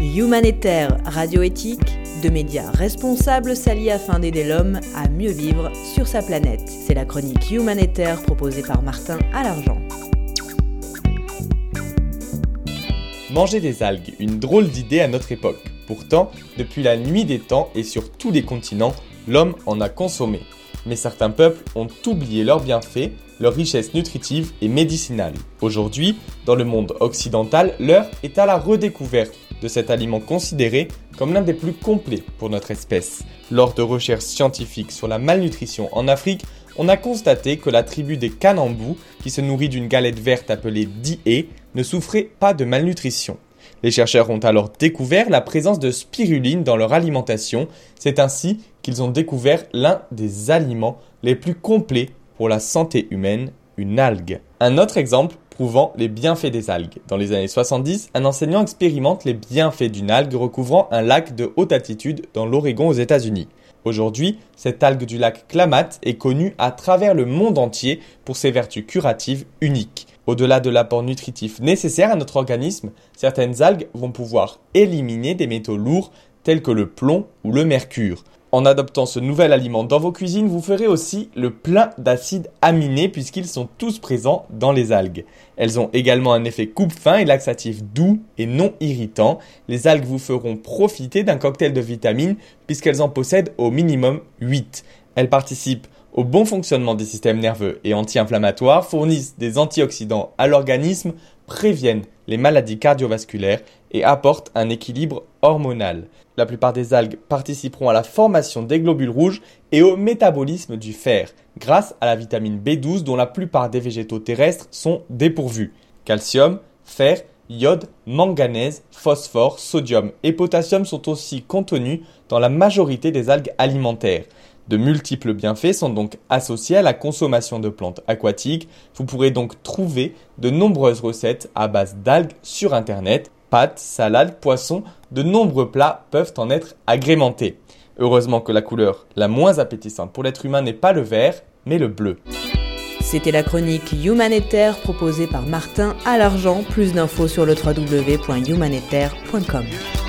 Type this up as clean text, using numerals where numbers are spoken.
Humanitaire Radio-Éthique, de médias responsables s'allient afin d'aider l'homme à mieux vivre sur sa planète. C'est la chronique Humanitaire proposée par Martin Alargent. Manger des algues, une drôle d'idée à notre époque. Pourtant, depuis la nuit des temps et sur tous les continents, l'homme en a consommé. Mais certains peuples ont oublié leurs bienfaits, leur richesse nutritive et médicinale. Aujourd'hui, dans le monde occidental, l'heure est à la redécouverte de cet aliment considéré comme l'un des plus complets pour notre espèce. Lors de recherches scientifiques sur la malnutrition en Afrique, on a constaté que la tribu des Kanambou, qui se nourrit d'une galette verte appelée dié, ne souffrait pas de malnutrition. Les chercheurs ont alors découvert la présence de spiruline dans leur alimentation. C'est ainsi qu'ils ont découvert l'un des aliments les plus complets pour la santé humaine, une algue. Un autre exemple prouvant les bienfaits des algues. Dans les années 70, un enseignant expérimente les bienfaits d'une algue recouvrant un lac de haute altitude dans l'Oregon aux États-Unis. Aujourd'hui, cette algue du lac Klamath est connue à travers le monde entier pour ses vertus curatives uniques. Au-delà de l'apport nutritif nécessaire à notre organisme, certaines algues vont pouvoir éliminer des métaux lourds tels que le plomb ou le mercure. En adoptant ce nouvel aliment dans vos cuisines, vous ferez aussi le plein d'acides aminés puisqu'ils sont tous présents dans les algues. Elles ont également un effet coupe-faim et laxatif doux et non irritant. Les algues vous feront profiter d'un cocktail de vitamines puisqu'elles en possèdent au minimum 8. Elles participent au bon fonctionnement des systèmes nerveux et anti-inflammatoires, fournissent des antioxydants à l'organisme, préviennent les maladies cardiovasculaires et apportent un équilibre hormonal. La plupart des algues participeront à la formation des globules rouges et au métabolisme du fer, grâce à la vitamine B12 dont la plupart des végétaux terrestres sont dépourvus. Calcium, fer, iode, manganèse, phosphore, sodium et potassium sont aussi contenus dans la majorité des algues alimentaires. De multiples bienfaits sont donc associés à la consommation de plantes aquatiques. Vous pourrez donc trouver de nombreuses recettes à base d'algues sur Internet. Pâtes, salades, poissons, de nombreux plats peuvent en être agrémentés. Heureusement que la couleur la moins appétissante pour l'être humain n'est pas le vert, mais le bleu. C'était la chronique Humanitaire proposée par Martin Alargent. Plus d'infos sur le www.humanitaire.com.